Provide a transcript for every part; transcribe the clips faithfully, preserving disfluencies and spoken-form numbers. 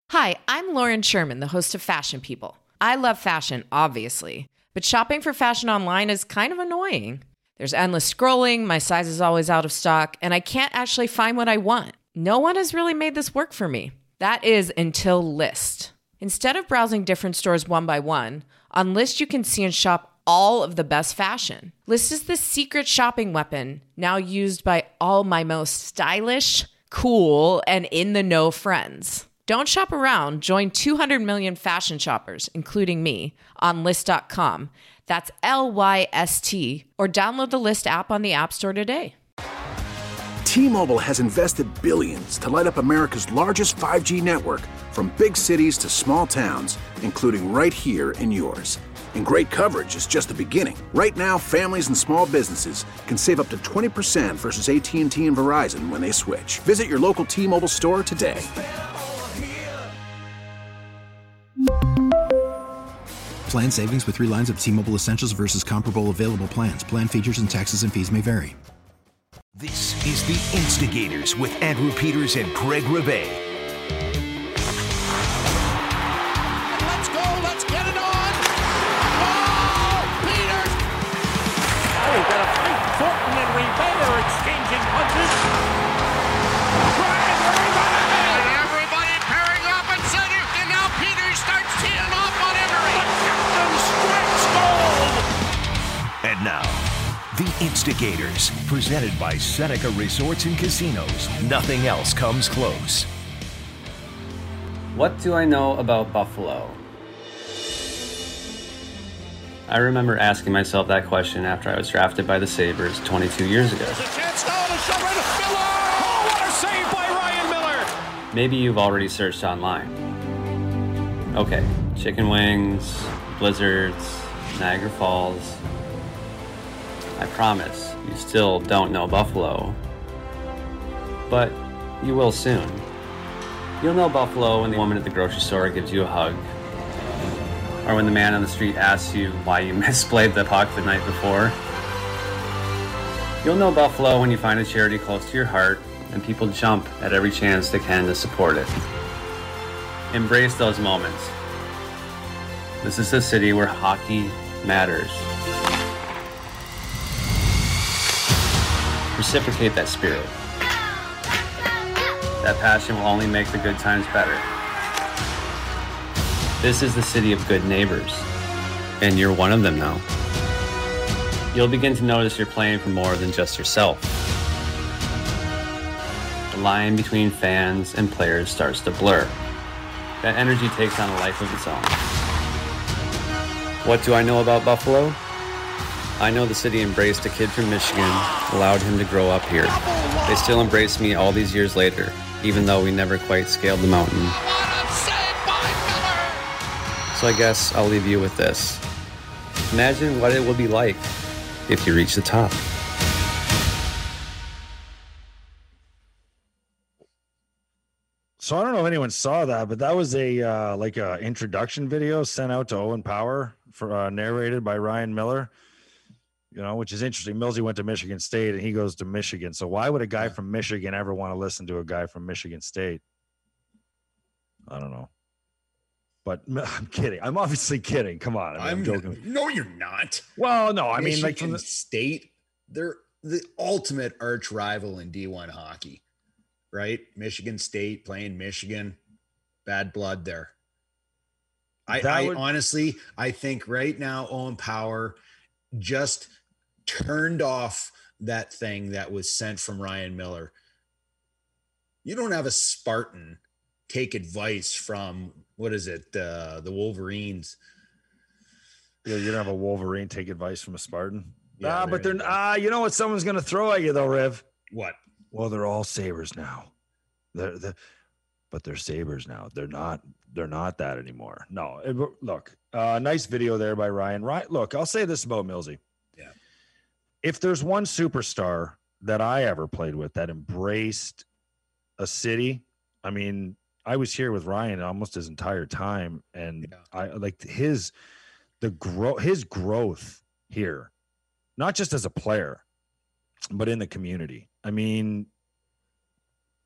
Hi, I'm Lauren Sherman, the host of Fashion People. I love fashion, obviously, but shopping for fashion online is kind of annoying. There's endless scrolling, my size is always out of stock, and I can't actually find what I want. No one has really made this work for me. That is until Lyst. Instead of browsing different stores one by one, on Lyst you can see and shop all of the best fashion. Lyst is the secret shopping weapon, now used by all my most stylish, cool, and in-the-know friends. Don't shop around. Join two hundred million fashion shoppers, including me, on Lyst dot com. That's L Y S T. Or download the Lyst app on the App Store today. T-Mobile has invested billions to light up America's largest five G network, from big cities to small towns, including right here in yours. And great coverage is just the beginning. Right now, families and small businesses can save up to twenty percent versus A T and T and Verizon when they switch. Visit your local T-Mobile store today. Plan savings with three lines of T-Mobile Essentials versus comparable available plans. Plan features and taxes and fees may vary. This is The Instigators with Andrew Peters and Greg Rebay. Let's go, let's get it on! Oh, Peters! Oh, we've got a fight. Thornton and Rebay are exchanging punches. Brian, everybody! And everybody pairing off at center, and now Peters starts teeing off on Emery. The captain strikes gold! And now, The Instigators, presented by Seneca Resorts and Casinos. Nothing else comes close. What do I know about Buffalo? I remember asking myself that question after I was drafted by the Sabres twenty-two years ago. There's a chance now to shove right to Miller! Oh, what a save by Ryan Miller! Maybe you've already searched online. Okay, chicken wings, blizzards, Niagara Falls. I promise, you still don't know Buffalo. But you will soon. You'll know Buffalo when the woman at the grocery store gives you a hug. Or when the man on the street asks you why you misplayed the puck the night before. You'll know Buffalo when you find a charity close to your heart and people jump at every chance they can to support it. Embrace those moments. This is a city where hockey matters. Reciprocate that spirit. That passion will only make the good times better. This is the city of good neighbors, and you're one of them now. You'll begin to notice you're playing for more than just yourself. The line between fans and players starts to blur. That energy takes on a life of its own. What do I know about Buffalo? I know the city embraced a kid from Michigan, allowed him to grow up here. They still embrace me all these years later, even though we never quite scaled the mountain. So I guess I'll leave you with this. Imagine what it will be like if you reach the top. So I don't know if anyone saw that, but that was a uh, like a introduction video sent out to Owen Power for uh, narrated by Ryan Miller. You know, which is interesting. Millsy went to Michigan State and he goes to Michigan. So why would a guy from Michigan ever want to listen to a guy from Michigan State? I don't know. But I'm kidding. I'm obviously kidding. Come on. I mean, I'm, I'm joking. No, you're not. Well, no, I Michigan mean, like from the State, they're the ultimate arch rival in D one hockey, right? Michigan State playing Michigan, bad blood there. I, I would... honestly, I think right now, Owen Power just turned off that thing that was sent from Ryan Miller. You don't have a Spartan take advice from, what is it, uh, the Wolverines. Yeah, you don't have a Wolverine take advice from a Spartan. Yeah, ah, but they're ah, you know what someone's gonna throw at you though, Riv. What? Well, they're all Sabres now. They're the, but they're Sabres now. They're not. They're not that anymore. No, it, look, uh, nice video there by Ryan. Ryan, look, I'll say this about Millsy. Yeah. If there's one superstar that I ever played with that embraced a city, I mean, I was here with Ryan almost his entire time, and yeah. I like his the grow his growth here, not just as a player, but in the community. I mean,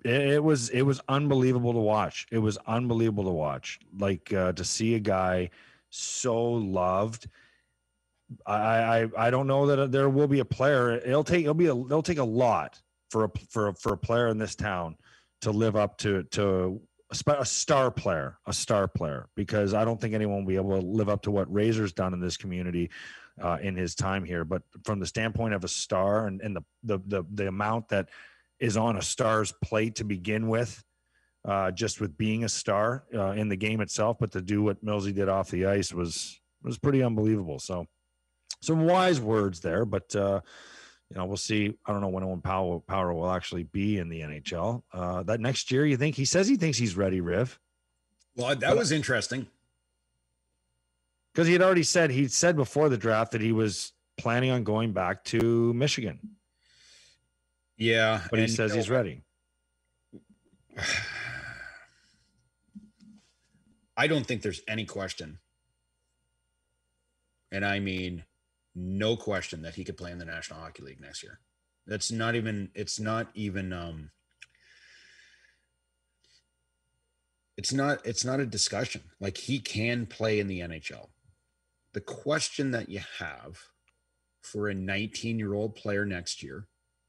It, it was it was unbelievable to watch. It was unbelievable to watch. Like uh, to see a guy so loved. I, I I don't know that there will be a player. It'll take it'll be a it'll take a lot for a for a, for a player in this town to live up to to a, a star player, a star player, because I don't think anyone will be able to live up to what Razor's done in this community uh, in his time here. But from the standpoint of a star and, and the, the the the amount that is on a star's plate to begin with, uh, just with being a star uh, in the game itself, but to do what Millsy did off the ice was was pretty unbelievable. So some wise words there, but uh, you know, we'll see. I don't know when Owen Power, Power will actually be in the N H L. Uh, that next year, you think? He says he thinks he's ready, Riv. Well, that but, was interesting. Because he had already said, he said before the draft that he was planning on going back to Michigan. Yeah. But he says he's ready. I don't think there's any question. And I mean, no question that he could play in the National Hockey League next year. That's not even, it's not even, um, it's not, it's not a discussion. Like, he can play in the N H L. The question that you have for a nineteen year old player next year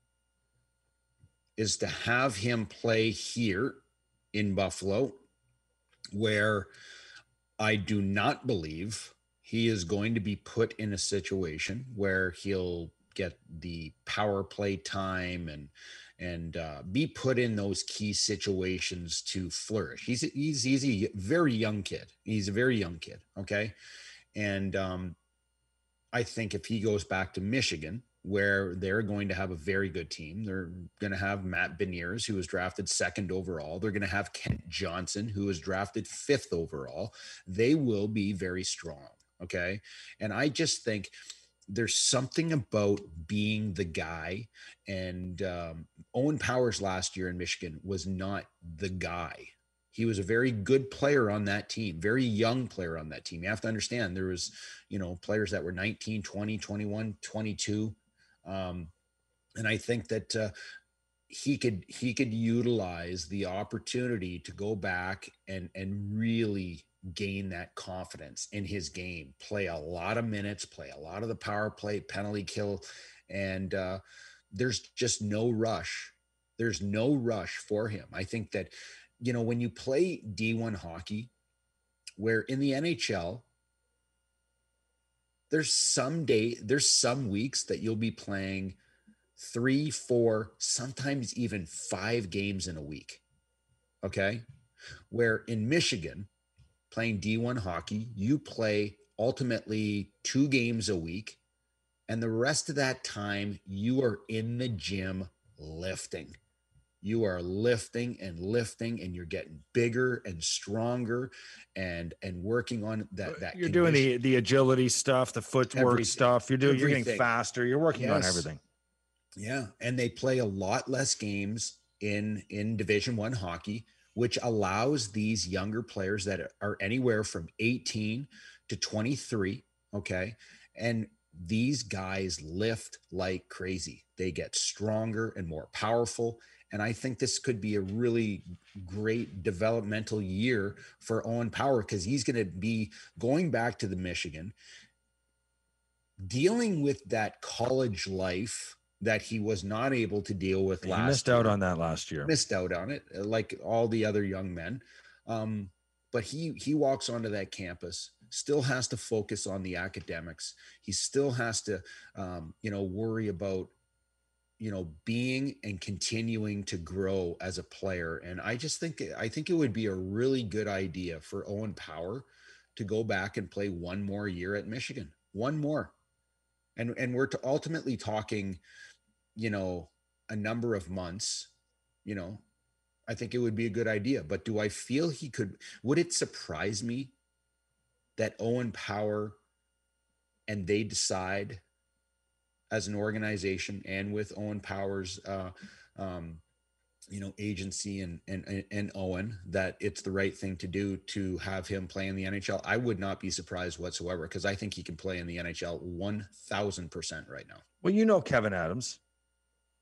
is to have him play here in Buffalo, where I do not believe he is going to be put in a situation where he'll get the power play time and and uh, be put in those key situations to flourish. He's he's he's a very young kid. He's a very young kid. Okay, and um, I think if he goes back to Michigan, where they're going to have a very good team. They're going to have Matt Beniers, who was drafted second overall. They're going to have Kent Johnson, who was drafted fifth overall. They will be very strong. Okay. And I just think there's something about being the guy. And um, Owen Powers last year in Michigan was not the guy. He was a very good player on that team, very young player on that team. You have to understand there was, you know, players that were nineteen, twenty, twenty-one, twenty-two. Um, and I think that uh, he could he could utilize the opportunity to go back and and really gain that confidence in his game, play a lot of minutes, play a lot of the power play, penalty kill, and uh, there's just no rush. There's no rush for him. I think that, you know, when you play D one hockey, where in the N H L, there's some day, there's some weeks that you'll be playing three, four, sometimes even five games in a week. Okay. Where in Michigan, playing D one hockey, you play ultimately two games a week. And the rest of that time, you are in the gym lifting. You are lifting and lifting, and you're getting bigger and stronger, and and working on that. That you're doing the the agility stuff, the footwork everything, stuff. You're doing. Everything. You're getting faster. You're working yes. on everything. Yeah, and they play a lot less games in in Division One hockey, which allows these younger players that are anywhere from eighteen to twenty-three. Okay, and these guys lift like crazy. They get stronger and more powerful. And I think this could be a really great developmental year for Owen Power, because he's going to be going back to the Michigan, dealing with that college life that he was not able to deal with he last year. Missed out on that last year. Missed out on it, like all the other young men. Um, but he he walks onto that campus, still has to focus on the academics. He still has to, um, you know, worry about, you know, being and continuing to grow as a player. And I just think, I think it would be a really good idea for Owen Power to go back and play one more year at Michigan, one more. And, and we're to ultimately talking, you know, a number of months, you know, I think it would be a good idea. But do I feel he could, would it surprise me that Owen Power and they decide as an organization and with Owen Power's, uh, um, you know, agency and, and, and Owen, that it's the right thing to do to have him play in the N H L? I would not be surprised whatsoever, because I think he can play in the N H L one thousand percent right now. Well, you know, Kevin Adams.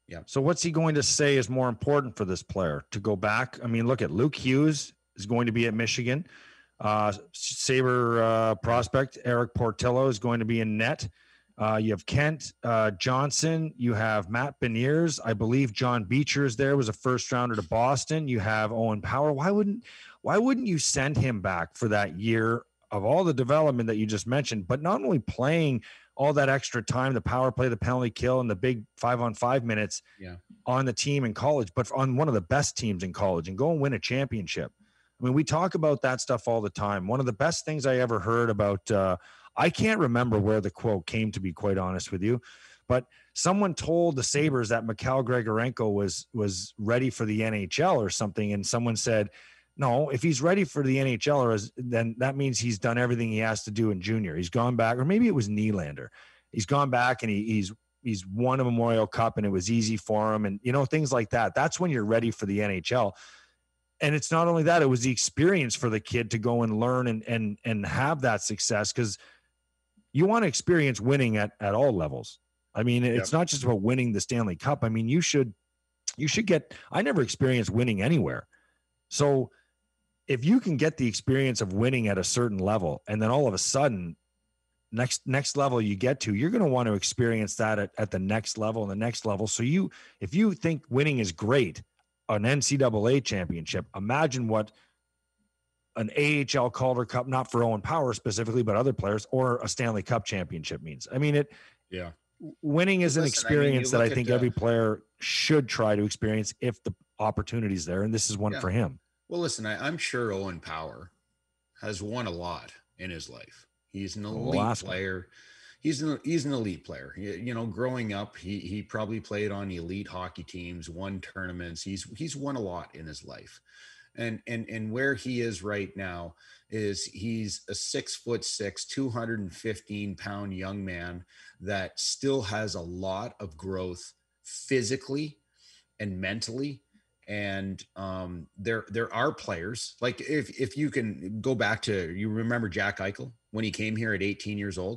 Yeah. So what's he going to say is more important for this player to go back? I mean, look at Luke Hughes is going to be at Michigan. Uh, Sabre uh, prospect Eric Portillo is going to be in net. Uh, you have Kent uh, Johnson. You have Matt Beniers. I believe John Beecher is there. Was a first rounder to Boston. You have Owen Power. Why wouldn't Why wouldn't you send him back for that year of all the development that you just mentioned? But not only playing all that extra time, the power play, the penalty kill, and the big five on five minutes yeah. on the team in college, but on one of the best teams in college, and go and win a championship. I mean, we talk about that stuff all the time. One of the best things I ever heard about, uh, I can't remember where the quote came, to be quite honest with you, but someone told the Sabres that Mikhail Grigorenko was, was ready for the N H L or something. And someone said, no, if he's ready for the N H L, or is, then that means he's done everything he has to do in junior. He's gone back, or maybe it was Nylander. He's gone back and he, he's, he's won a Memorial Cup and it was easy for him. And, you know, things like that. That's when you're ready for the N H L. And it's not only that, it was the experience for the kid to go and learn and, and, and have that success. Cause you want to experience winning at, at all levels. I mean, it's yep. not just about winning the Stanley Cup. I mean, you should, you should get, I never experienced winning anywhere. So if you can get the experience of winning at a certain level, and then all of a sudden next, next level you get to, you're going to want to experience that at, at the next level and the next level. So you, if you think winning is great, an N C double A championship, imagine what an A H L Calder Cup, not for Owen Power specifically, but other players, or a Stanley Cup championship means. I mean, it, yeah, winning is Listen, an experience I mean, that I think the, every player should try to experience if the opportunity is there. And this is one yeah. for him. Well, listen, I, I'm sure Owen Power has won a lot in his life. He's an elite well, player. He's an, he's an elite player. You, you know, growing up, he, he probably played on elite hockey teams, won tournaments. He's, he's won a lot in his life. And, and, and where he is right now is he's a six foot six, two hundred fifteen pound young man that still has a lot of growth physically and mentally. And um, there, there are players like if, if you can go back to, you remember Jack Eichel when he came here at eighteen years old,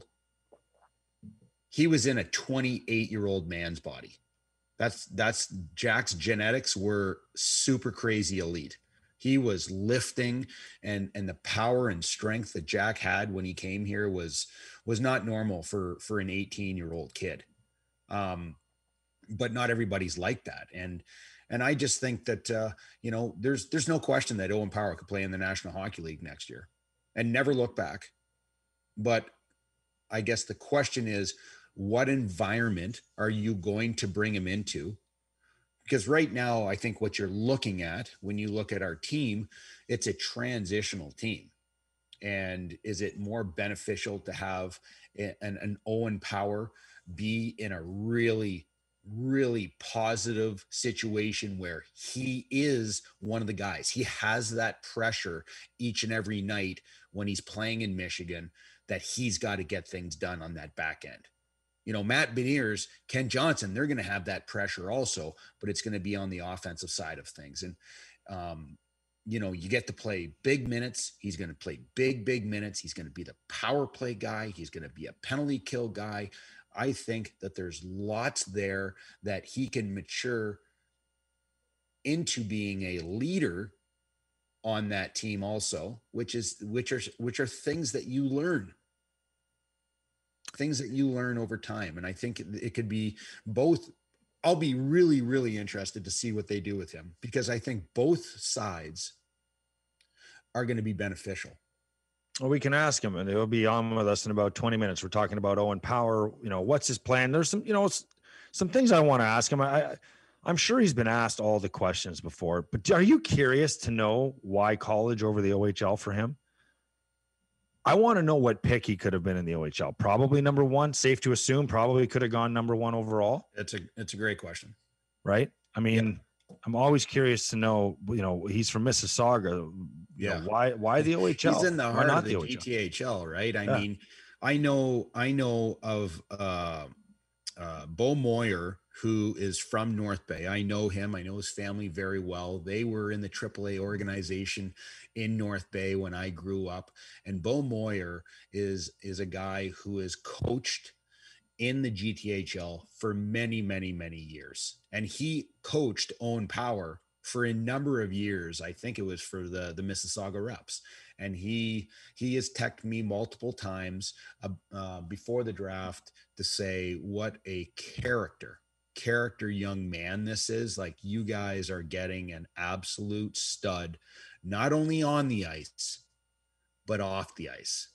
he was in a twenty-eight year old man's body. That's, that's Jack's genetics were super crazy elite. He was lifting, and, and the power and strength that Jack had when he came here was, was not normal for, for an eighteen year old kid. Um, but not everybody's like that. And, and I just think that, uh, you know, there's, there's no question that Owen Power could play in the National Hockey League next year and never look back. But I guess the question is, what environment are you going to bring him into? Because right now, I think what you're looking at when you look at our team, it's a transitional team. And is it more beneficial to have an, an Owen Power be in a really, really positive situation where he is one of the guys? He has that pressure each and every night when he's playing in Michigan that he's got to get things done on that back end. You know, Matt Beniers, Ken Johnson, they're going to have that pressure also, but it's going to be on the offensive side of things. And, um, you know, you get to play big minutes. He's going to play big, big minutes. He's going to be the power play guy. He's going to be a penalty kill guy. I think that there's lots there that he can mature into being a leader on that team also, which is, which are, which are things that you learn. Things that you learn over time. And I think it, it could be both. I'll be really, really interested to see what they do with him, because I think both sides are going to be beneficial. Well, we can ask him, and he'll be on with us in about twenty minutes. We're talking about Owen Power. You know, what's his plan? There's some, you know, some things I want to ask him. I, I'm sure he's been asked all the questions before, but are you curious to know why college over the O H L for him? I want to know what pick he could have been in the O H L. Probably number one, safe to assume, probably could have gone number one overall. It's a, it's a great question. Right. I mean, yeah. I'm always curious to know, you know, he's from Mississauga. Yeah. You know, why, why the O H L? He's in the heart not of the, the G T H L, right? I yeah. mean, I know, I know of uh, uh, Bo Moyer, who is from North Bay. I know him. I know his family very well. They were in the triple A organization in North Bay when I grew up. And Bo Moyer is, is a guy who is coached in the G T H L for many, many, many years. And he coached Owen Power for a number of years. I think it was for the, the Mississauga Reps. And he, he has texted me multiple times uh, uh, before the draft to say what a character, character young man this is. Like, you guys are getting an absolute stud, not only on the ice, but off the ice.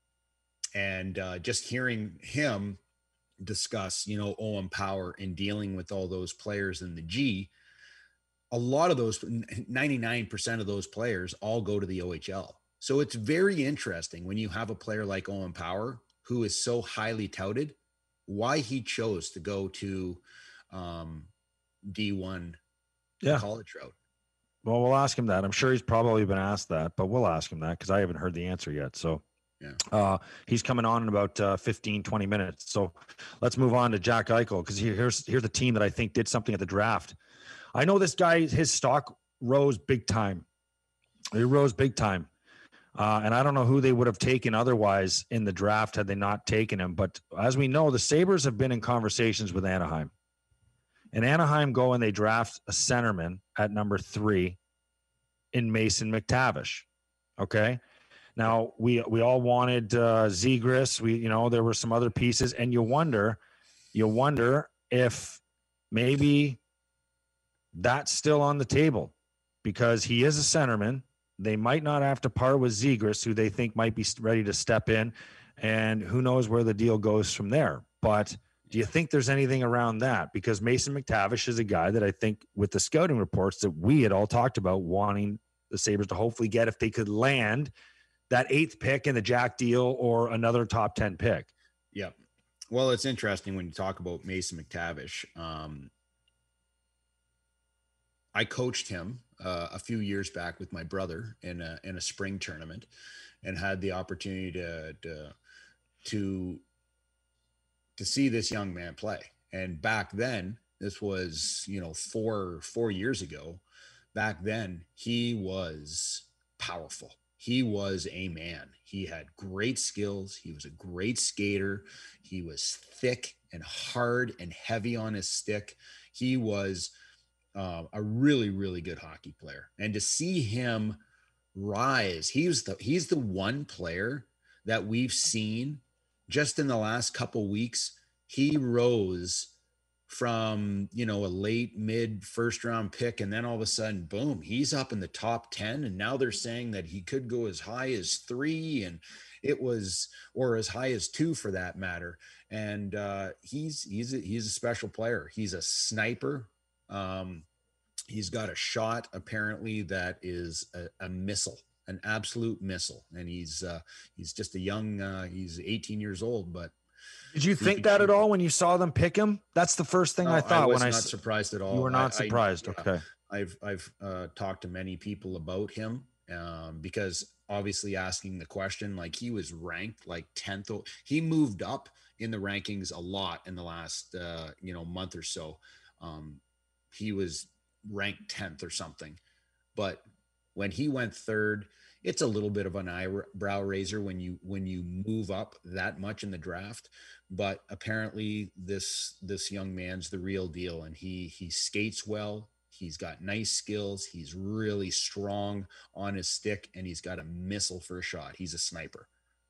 And uh, just hearing him discuss, you know, Owen Power and dealing with all those players in the G, a lot of those, ninety-nine percent of those players all go to the O H L. So it's very interesting when you have a player like Owen Power, who is so highly touted, why he chose to go to um, D one yeah. college route. Well, we'll ask him that. I'm sure he's probably been asked that, but we'll ask him that because I haven't heard the answer yet. So yeah, uh, he's coming on in about uh, fifteen, twenty minutes. So let's move on to Jack Eichel, because here's, here's the team that I think did something at the draft. I know this guy, his stock rose big time. He rose big time. Uh, and I don't know who they would have taken otherwise in the draft had they not taken him. But as we know, the Sabres have been in conversations with Anaheim. And Anaheim go and they draft a centerman at number three in Mason McTavish. Okay. Now we, we all wanted uh, Zegras. We, you know, there were some other pieces, and you wonder, you wonder if maybe that's still on the table, because he is a centerman. They might not have to part with Zegras, who they think might be ready to step in, and who knows where the deal goes from there. But do you think there's anything around that? Because Mason McTavish is a guy that I think, with the scouting reports that we had all talked about, wanting the Sabres to hopefully get, if they could land that eighth pick in the Jack deal or another top ten pick. Yeah. Well, it's interesting when you talk about Mason McTavish. Um, I coached him uh, a few years back with my brother in a, in a spring tournament, and had the opportunity to, to, to, to see this young man play. And back then, this was, you know, four, four years ago, back then he was powerful. He was a man. He had great skills. He was a great skater. He was thick and hard and heavy on his stick. He was uh, a really, really good hockey player. And to see him rise, he's the, he's the one player that we've seen just in the last couple weeks. He rose from, you know, a late mid first round pick, and then all of a sudden, boom, he's up in the top ten. And now they're saying that he could go as high as three, and it was, or as high as two for that matter. And uh, he's, he's, a, he's a special player. He's a sniper. Um, he's got a shot apparently that is a, a missile, an absolute missile. And he's, uh, he's just a young, uh, he's eighteen years old, but did you think that at all when you saw them pick him? That's the first thing no, I thought. I was when not I surprised at all. You were not I, surprised. I, okay. I've, I've uh, talked to many people about him um, because obviously asking the question, like, he was ranked like tenth. He moved up in the rankings a lot in the last, uh, you know, month or so. Um, he was ranked tenth or something, but when he went third, it's a little bit of an eyebrow raiser when you, when you move up that much in the draft. But apparently this, this young man's the real deal, and he, he skates well. He's got nice skills. He's really strong on his stick, and he's got a missile for a shot. He's a sniper.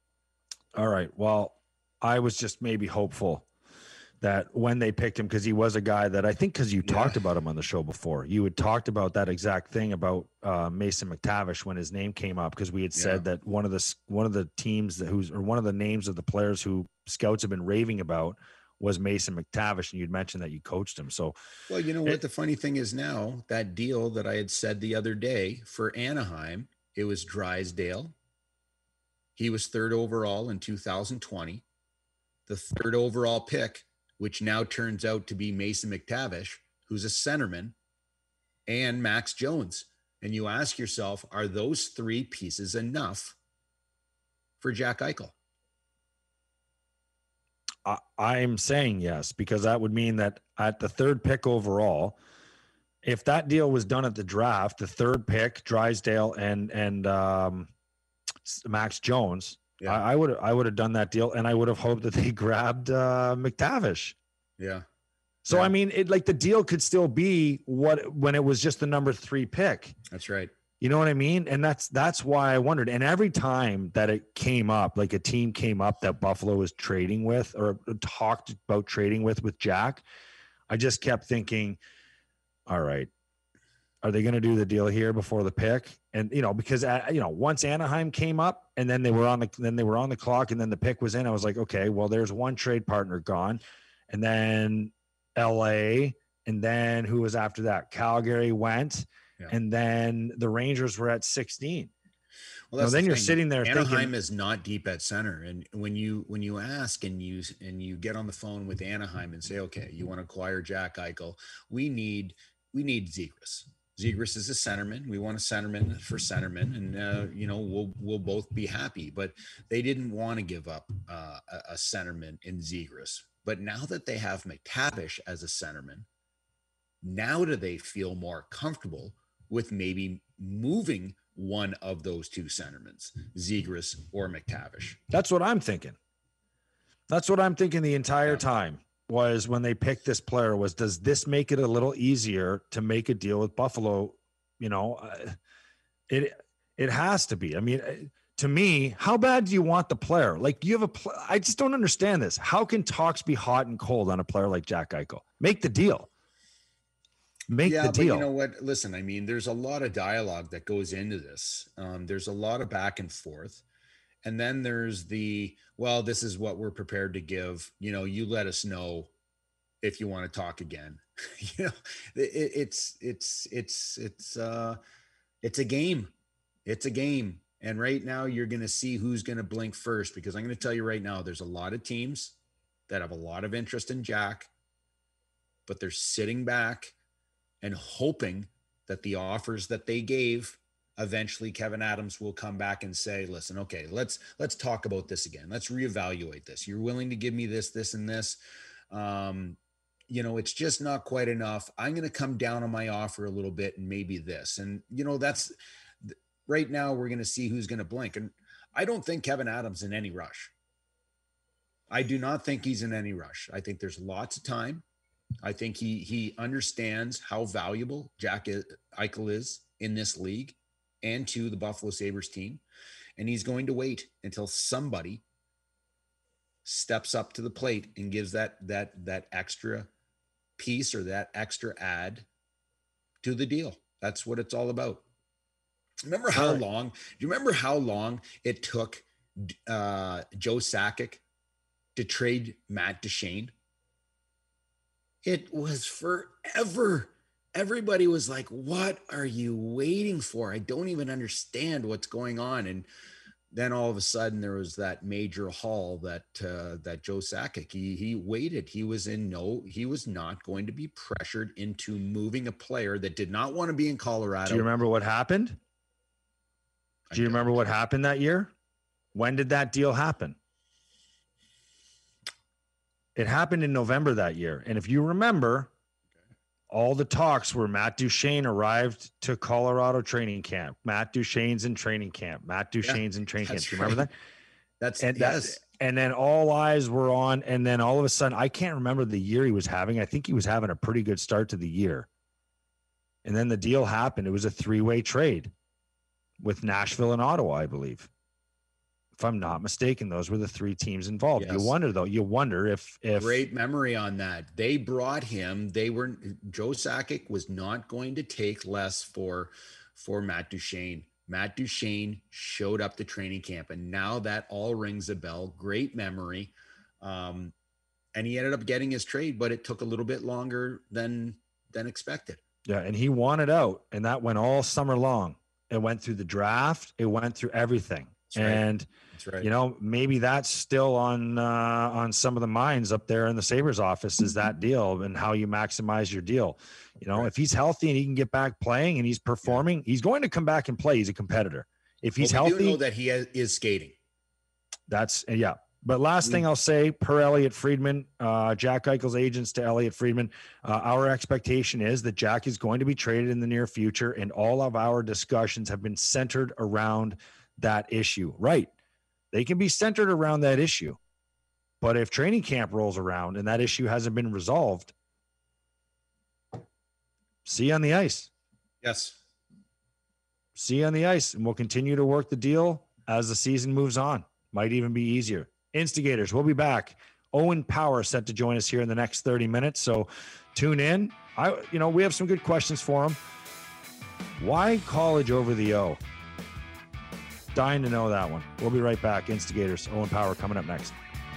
All right. Well, I was just maybe hopeful that when they picked him, because he was a guy that I think, because you yeah. talked about him on the show before, you had talked about that exact thing about uh, Mason McTavish when his name came up, because we had said yeah. that one of the one of the teams that who's or one of the names of the players who scouts have been raving about was Mason McTavish, and you'd mentioned that you coached him. So, well, you know it, what the funny thing is now, that deal that I had said the other day for Anaheim, it was Drysdale. He was third overall in two thousand twenty. The third overall pick, which now turns out to be Mason McTavish, who's a centerman, and Max Jones. And you ask yourself, are those three pieces enough for Jack Eichel? I, I'm saying yes, because that would mean that at the third pick overall, if that deal was done at the draft, the third pick, Drysdale and, and um, Max Jones, Yeah. I, I would I would have done that deal, and I would have hoped that they grabbed uh, McTavish. Yeah. So yeah. I mean, it like the deal could still be what when it was just the number three pick. That's right. You know what I mean? And that's that's why I wondered. And every time that it came up, like a team came up that Buffalo was trading with or talked about trading with with Jack, I just kept thinking, all right, are they going to do the deal here before the pick? And you know, because uh, you know, once Anaheim came up and then they were on the then they were on the clock and then the pick was in, I was like, okay, well, there's one trade partner gone, and then L A, and then who was after that? Calgary went. Yeah. And then the Rangers were at sixteen. Well, that's now, then the you're thing. Sitting there. Anaheim thinking, is not deep at center, and when you when you ask and you and you get on the phone with Anaheim and say, okay, you want to acquire Jack Eichel, we need we need Zegras. Zegras is a centerman. We want a centerman for centerman, and uh, you know we'll we'll both be happy. But they didn't want to give up uh, a, a centerman in Zegras. But now that they have McTavish as a centerman, now do they feel more comfortable with maybe moving one of those two centermans, Zegras or McTavish? That's what I'm thinking. That's what I'm thinking the entire yeah. time was when they picked this player was, does this make it a little easier to make a deal with Buffalo? You know, uh, it, it has to be. I mean, to me, how bad do you want the player? Like you have a, pl- I just don't understand this. How can talks be hot and cold on a player like Jack Eichel? Make the deal. Make yeah, the deal. But you know what? Listen, I mean, there's a lot of dialogue that goes into this. Um, there's a lot of back and forth. And then there's the, well, this is what we're prepared to give. You know, you let us know if you want to talk again. you know, it, it's, it's, it's, it's, uh, it's a game. It's a game. And right now you're going to see who's going to blink first, because I'm going to tell you right now, there's a lot of teams that have a lot of interest in Jack, but they're sitting back and hoping that the offers that they gave, eventually Kevin Adams will come back and say, listen, okay, let's, let's talk about this again. Let's reevaluate this. You're willing to give me this, this, and this. Um, you know, it's just not quite enough. I'm going to come down on my offer a little bit and maybe this. And, you know, that's right now we're going to see who's going to blink. And I don't think Kevin Adams in any rush. I do not think he's in any rush. I think there's lots of time. I think he he understands how valuable Jack Eichel is in this league and to the Buffalo Sabres team. And he's going to wait until somebody steps up to the plate and gives that that that extra piece or that extra add to the deal. That's what it's all about. Remember how long, do you remember how long it took uh, Joe Sakic to trade Matt Duchene? It was forever. Everybody was like, what are you waiting for? I don't even understand what's going on. And then all of a sudden there was that major haul that, uh, that Joe Sakic, he, he waited. He was in no, he was not going to be pressured into moving a player that did not want to be in Colorado. Do you remember what happened? Do you remember what happened that year? When did that deal happen? It happened in November that year. And if you remember, all the talks were Matt Duchene arrived to Colorado training camp. Matt Duchene's in training camp. Matt Duchene's yeah, in training camp. Do you remember right. that? That's and yes. that's and then all eyes were on. And then all of a sudden, I can't remember the year he was having. I think he was having a pretty good start to the year. And then the deal happened. It was a three-way trade with Nashville and Ottawa, I believe. If I'm not mistaken, those were the three teams involved. Yes. You wonder though, you wonder if, if great memory on that. They brought him, they were, Joe Sakic was not going to take less for, for Matt Duchene. Matt Duchene showed up to training camp, and now that all rings a bell. Great memory. Um, and he ended up getting his trade, but it took a little bit longer than, than expected. Yeah. And he wanted out, and that went all summer long. It went through the draft. It went through everything. That's and, right. That's right. You know, maybe that's still on, uh, on some of the minds up there in the Sabres office is that deal and how you maximize your deal. You know, right. If he's healthy and he can get back playing and he's performing, yeah. he's going to come back and play. He's a competitor. If he's well, we healthy, do know that he is skating. That's yeah. But last thing I'll say, per Elliot Friedman, uh, Jack Eichel's agents to Elliot Friedman, uh, our expectation is that Jack is going to be traded in the near future, and all of our discussions have been centered around that issue. Right. They can be centered around that issue. But if training camp rolls around and that issue hasn't been resolved, see you on the ice. Yes. See you on the ice, and we'll continue to work the deal as the season moves on. Might even be easier. Instigators, we'll be back. Owen Power set to join us here in the next thirty minutes, so tune in. I, you know, we have some good questions for him. Why college over the O? Dying to know that one. We'll be right back. Instigators, Owen Power coming up next.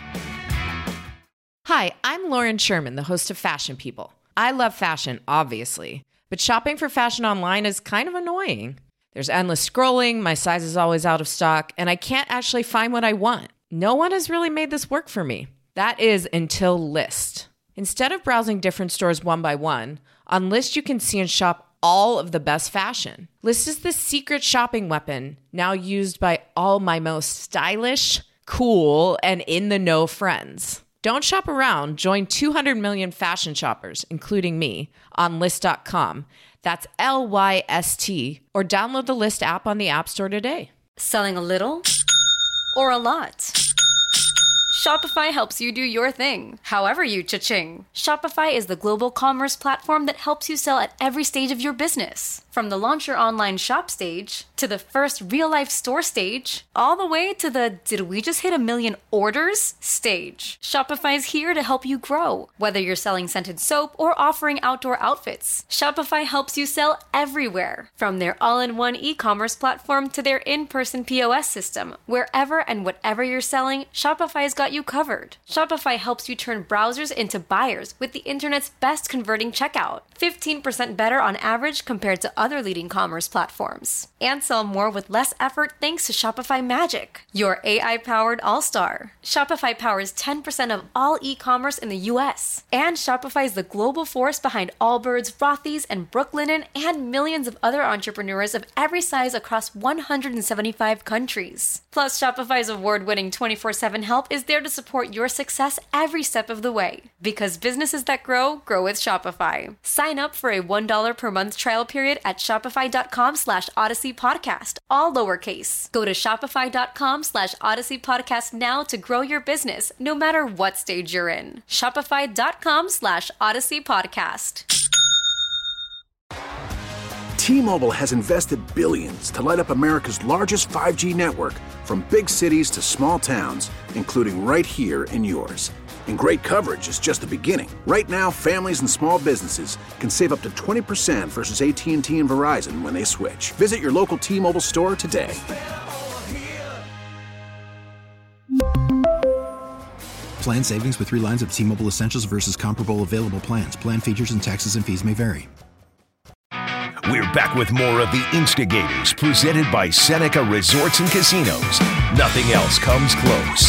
Hi, I'm Lauren Sherman, the host of Fashion People. I love fashion, obviously, but shopping for fashion online is kind of annoying. There's endless scrolling, my size is always out of stock, and I can't actually find what I want. No one has really made this work for me. That is until List. Instead of browsing different stores one by one, on List you can see and shop all of the best fashion. List is the secret shopping weapon now used by all my most stylish, cool, and in-the-know friends. Don't shop around. Join two hundred million fashion shoppers, including me, on list dot com. That's L Y S T, or download the List app on the App Store today. Selling a little or a lot? Shopify helps you do your thing, however you cha-ching. Shopify is the global commerce platform that helps you sell at every stage of your business. From the launch your online shop stage, to the first real-life store stage, all the way to the did we just hit a million orders stage. Shopify's here to help you grow. Whether you're selling scented soap or offering outdoor outfits, Shopify helps you sell everywhere. From their all-in-one e-commerce platform to their in-person P O S system, wherever and whatever you're selling, Shopify's got you covered. Shopify helps you turn browsers into buyers with the internet's best converting checkout. fifteen percent better on average compared to other leading commerce platforms. And sell more with less effort thanks to Shopify Magic, your A I-powered all-star. Shopify powers ten percent of all e-commerce in the U S. And Shopify is the global force behind Allbirds, Rothy's, and Brooklinen, and millions of other entrepreneurs of every size across one hundred seventy-five countries. Plus, Shopify's award-winning twenty-four seven help is there to support your success every step of the way. Because businesses that grow, grow with Shopify. Sign up for a one dollar per month trial period at shopify.com slash Odyssey Podcast, all lowercase. Go to shopify.com slash Odyssey Podcast now to grow your business, no matter what stage you're in. Shopify.com slash Odyssey Podcast. T-Mobile has invested billions to light up America's largest five G network, from big cities to small towns, including right here in yours. And great coverage is just the beginning. Right now, families and small businesses can save up to twenty percent versus A T and T and Verizon when they switch. Visit your local T-Mobile store today. Plan savings with three lines of T-Mobile Essentials versus comparable available plans. Plan features and taxes and fees may vary. We're back with more of the Instigators, presented by Seneca Resorts and Casinos. Nothing else comes close.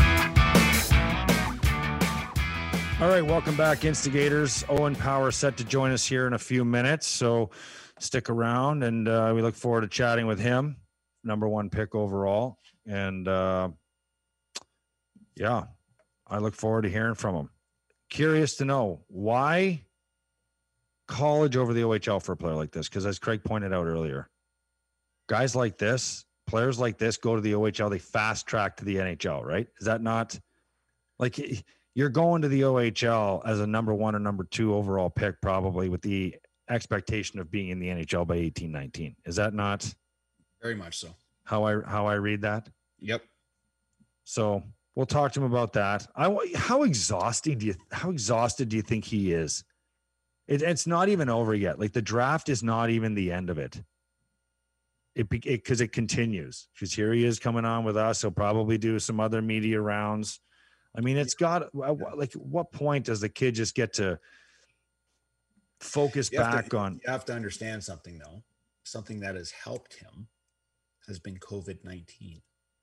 All right, welcome back, Instigators. Owen Power set to join us here in a few minutes, so stick around, and uh, we look forward to chatting with him. Number one pick overall, and uh, yeah, I look forward to hearing from him. Curious to know why college over the O H L for a player like this, because as Craig pointed out earlier, guys like this, players like this go to the O H L, they fast track to the N H L, right? Is that not like you're going to the O H L as a number one or number two overall pick, probably with the expectation of being in the N H L by eighteen, nineteen? Is that not very much so how I how I read that? Yep. So we'll talk to him about that. I how exhausting do you how exhausted do you think he is? It, it's not even over yet. Like the draft is not even the end of it. It because it, it continues. Because here he is coming on with us. He'll probably do some other media rounds. I mean, it's got like what point does the kid just get to focus back to, on? You have to understand something though. Something that has helped him has been COVID nineteen.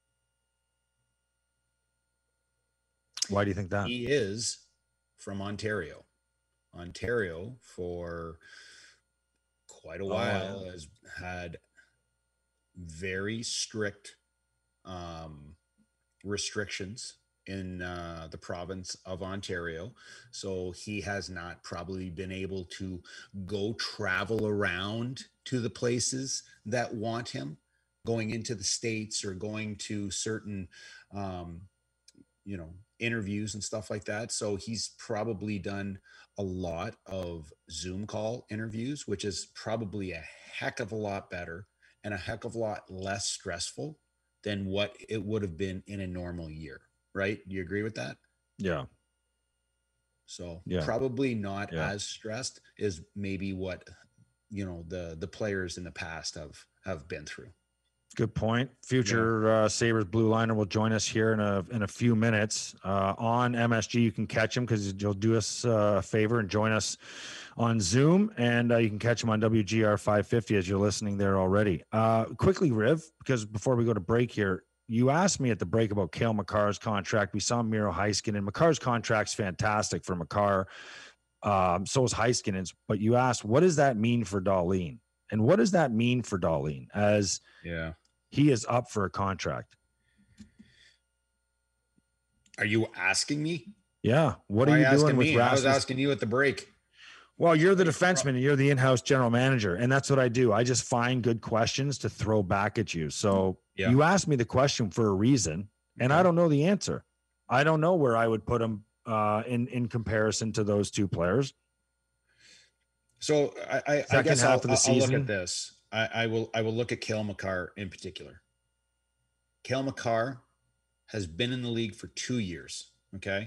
Why do you think that? He is from Ontario. Ontario for quite a while oh, yeah. has had very strict um, restrictions in uh, the province of Ontario. So he has not probably been able to go travel around to the places that want him. going into the States or going to certain, um, you know, interviews and stuff like that. So he's probably done a lot of Zoom call interviews, which is probably a heck of a lot better and a heck of a lot less stressful than what it would have been in a normal year. Right? Do you agree with that? Yeah. So yeah. probably not yeah. as stressed as maybe what, you know, the, the players in the past have, have been through. Good point. Future yeah. uh, Sabres blue liner will join us here in a in a few minutes uh, on M S G. You can catch him because you'll do us uh, a favor and join us on Zoom, and uh, you can catch him on W G R five fifty as you're listening there already. Uh, quickly, Riv, because before we go to break here, you asked me at the break about Cale Makar's contract. We saw Miro Heiskanen, and Makar's contract's fantastic for Makar. Um, so is Heiskanen's. But you asked, what does that mean for Dahlin? And what does that mean for Dahlin as yeah. he is up for a contract? Are you asking me? Yeah. What Why are you doing with me? Rasmus? I was asking you at the break. Well, you're the defenseman and you're the in-house general manager. And that's what I do. I just find good questions to throw back at you. So yeah. you asked me the question for a reason, and okay. I don't know the answer. I don't know where I would put him uh, in, in comparison to those two players. So I, I, I guess I'll, I'll look at this. I, I will I will look at Cale Makar in particular. Cale Makar has been in the league for two years, okay?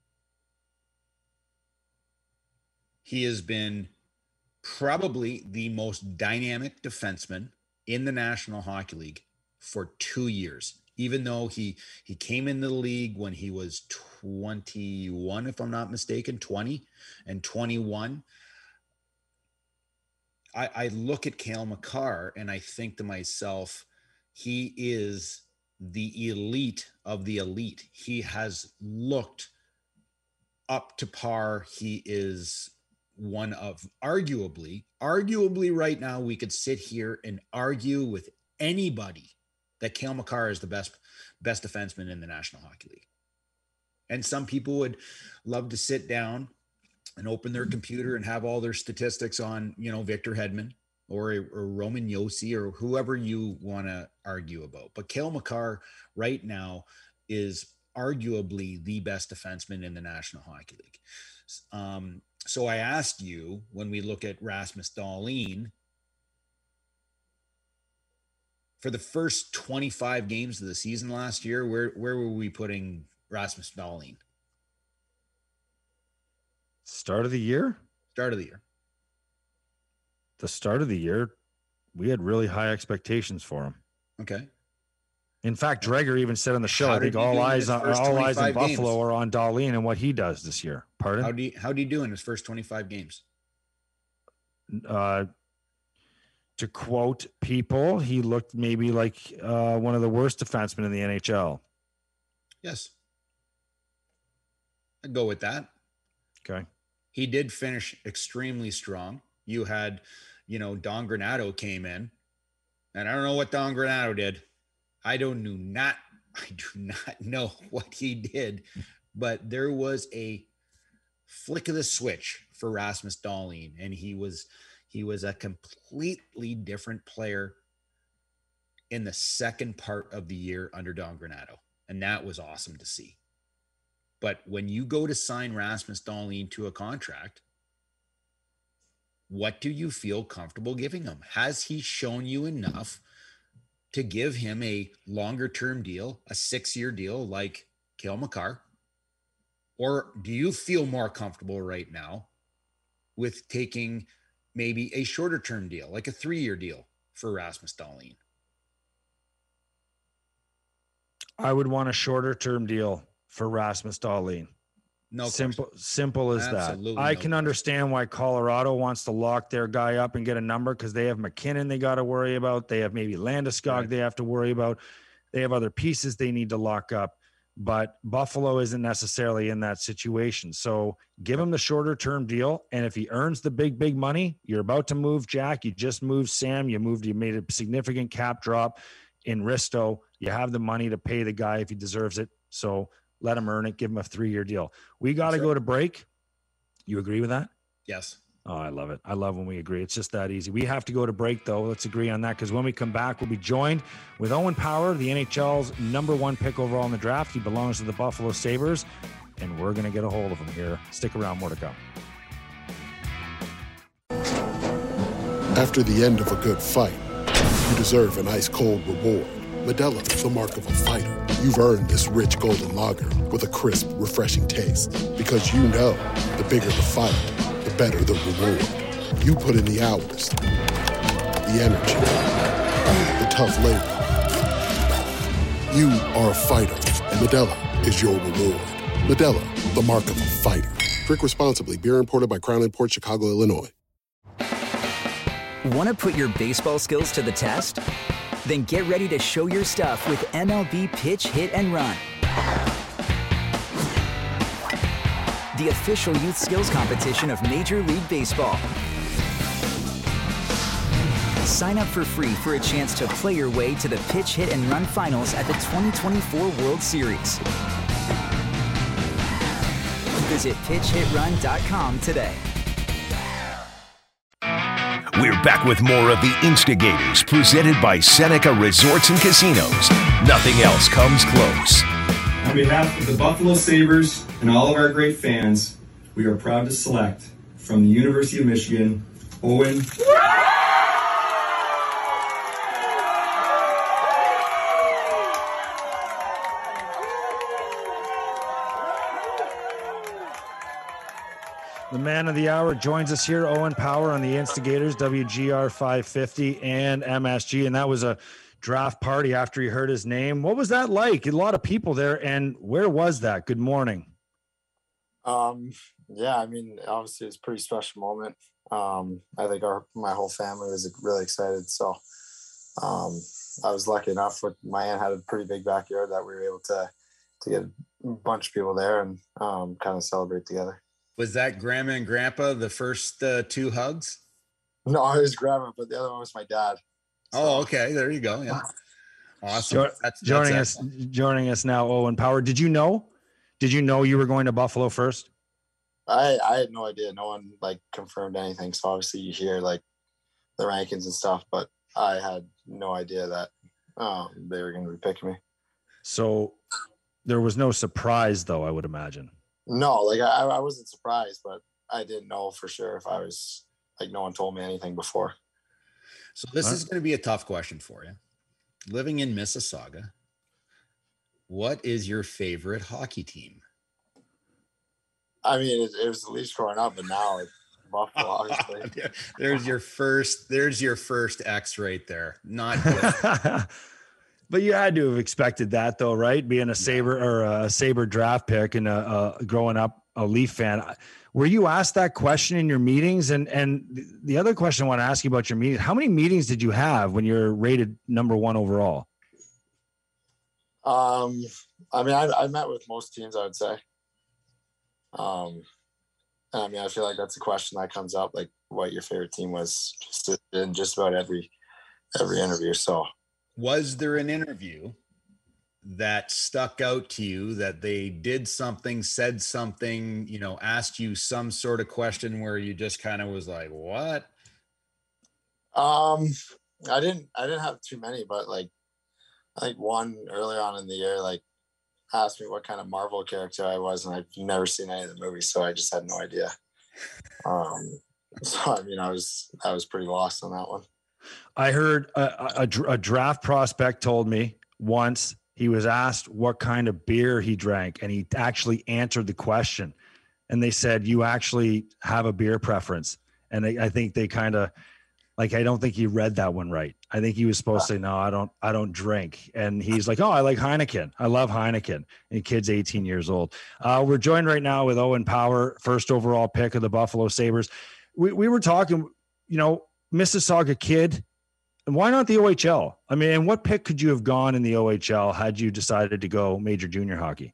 He has been probably the most dynamic defenseman in the National Hockey League for two years, even though he he came into the league when he was twenty-one, if I'm not mistaken, twenty and twenty-one. I, I look at Cale Makar and I think to myself, he is the elite of the elite. He has looked up to par. He is one of arguably, arguably right now, we could sit here and argue with anybody that Cale Makar is the best, best defenseman in the National Hockey League. And some people would love to sit down and open their computer and have all their statistics on, you know, Victor Hedman or, or Roman Josi or whoever you want to argue about. But Cale Makar right now is arguably the best defenseman in the National Hockey League. Um, so I asked you, when we look at Rasmus Dahlin, for the first twenty-five games of the season last year, where, where were we putting Rasmus Dahlin? Start of the year? Start of the year. The start of the year, we had really high expectations for him. Okay. In fact, Dreger even said on the show, I think all eyes on all eyes in Buffalo are on Dahlin and what he does this year. Pardon? How do you, how do you do in his first twenty-five games? Uh, to quote people, he looked maybe like uh, one of the worst defensemen in the N H L. Yes. I'd go with that. Okay. He did finish extremely strong. You had, you know, Don Granato came in, and I don't know what Don Granato did. I don't know not, I do not know what he did, but there was a flick of the switch for Rasmus Dahlin, and he was he was a completely different player in the second part of the year under Don Granato, and that was awesome to see. But when you go to sign Rasmus Dahlin to a contract, what do you feel comfortable giving him? Has he shown you enough to give him a longer term deal, a six-year deal like Cale Makar? Or do you feel more comfortable right now with taking maybe a shorter term deal, like a three-year deal for Rasmus Dahlin? I would want a shorter term deal for Rasmus Dahlin. No simple, question. simple as Absolutely that. I no can understand why Colorado wants to lock their guy up and get a number because they have McKinnon they got to worry about. They have maybe Landeskog right. they have to worry about. They have other pieces they need to lock up. But Buffalo isn't necessarily in that situation. So give him the shorter term deal. And if he earns the big, big money, you're about to move Jack. You just moved Sam. You moved, you made a significant cap drop in Risto. You have the money to pay the guy if he deserves it. So let him earn it. Give him a three-year deal. We got to go to break. You agree with that? Yes. Oh, I love it. I love when we agree. It's just that easy. We have to go to break, though. Let's agree on that, because when we come back, we'll be joined with Owen Power, the N H L's number one pick overall in the draft. He belongs to the Buffalo Sabres, and we're going to get a hold of him here. Stick around. More to come. After the end of a good fight, you deserve an ice-cold reward. Modelo is the mark of a fighter. You've earned this rich golden lager with a crisp, refreshing taste. Because you know, the bigger the fight, the better the reward. You put in the hours, the energy, the tough labor. You are a fighter, and Modelo is your reward. Modelo, the mark of a fighter. Drink responsibly. Beer imported by Crown Imports, Chicago, Illinois. Want to put your baseball skills to the test? Then get ready to show your stuff with M L B Pitch, Hit, and Run. The official youth skills competition of Major League Baseball. Sign up for free for a chance to play your way to the Pitch, Hit, and Run finals at the twenty twenty-four World Series. Visit pitch hit run dot com today. We're back with more of the Instigators, presented by Seneca Resorts and Casinos. Nothing else comes close. On behalf of the Buffalo Sabres and all of our great fans, we are proud to select from the University of Michigan, Owen. The man of the hour joins us here, Owen Power on the Instigators, W G R five fifty and M S G. And that was a draft party after he heard his name. What was that like? A lot of people there. And where was that? Good morning. Um, yeah, I mean, obviously it's a pretty special moment. Um, I think our, my whole family was really excited. So um, I was lucky enough with my aunt had a pretty big backyard that we were able to, to get a bunch of people there and um, kind of celebrate together. Was that grandma and grandpa the first uh, two hugs? No, it was grandma, but the other one was my dad. So. Oh, okay. There you go. Yeah. Awesome. Jo- that's, joining that's us, joining us now, Owen Power. Did you know? Did you know you were going to Buffalo first? I I had no idea. No one like confirmed anything. So obviously you hear like the rankings and stuff, but I had no idea that um, they were going to be picking me. So there was no surprise, though, I would imagine. No, like I, I wasn't surprised, but I didn't know for sure if I was like, no one told me anything before. So this huh? is going to be a tough question for you. Living in Mississauga, what is your favorite hockey team? I mean, it, it was the Leafs growing up, but now it's Buffalo, obviously. there's your first, there's your first X right there. Not good. But you had to have expected that, though, right? Being a Sabre or a Sabre draft pick and a, a growing up a Leaf fan. Were you asked that question in your meetings? And and the other question I want to ask you about your meetings, how many meetings did you have when you're rated number one overall? Um, I mean, I, I met with most teams, I would say. Um, and I mean, I feel like that's a question that comes up, like what your favorite team was just in just about every every interview. So. Was there an interview that stuck out to you that they did something, said something, you know, asked you some sort of question where you just kind of was like, what? Um, I didn't, I didn't have too many, but like, I think one earlier on in the year, like asked me what kind of Marvel character I was. And I've never seen any of the movies. So I just had no idea. Um, so, I mean, I was, I was pretty lost on that one. I heard a, a, a draft prospect told me once he was asked what kind of beer he drank, and he actually answered the question. And they said, you actually have a beer preference. And they, I think they kind of like, I don't think he read that one right. I think he was supposed to say, no, I don't, I don't drink. And he's like, oh, I like Heineken. I love Heineken. And the kid's eighteen years old. Uh, we're joined right now with Owen Power, first overall pick of the Buffalo Sabres. We, we were talking, you know, Mississauga kid, and why not the O H L? I mean, and what pick could you have gone in the O H L had you decided to go major junior hockey?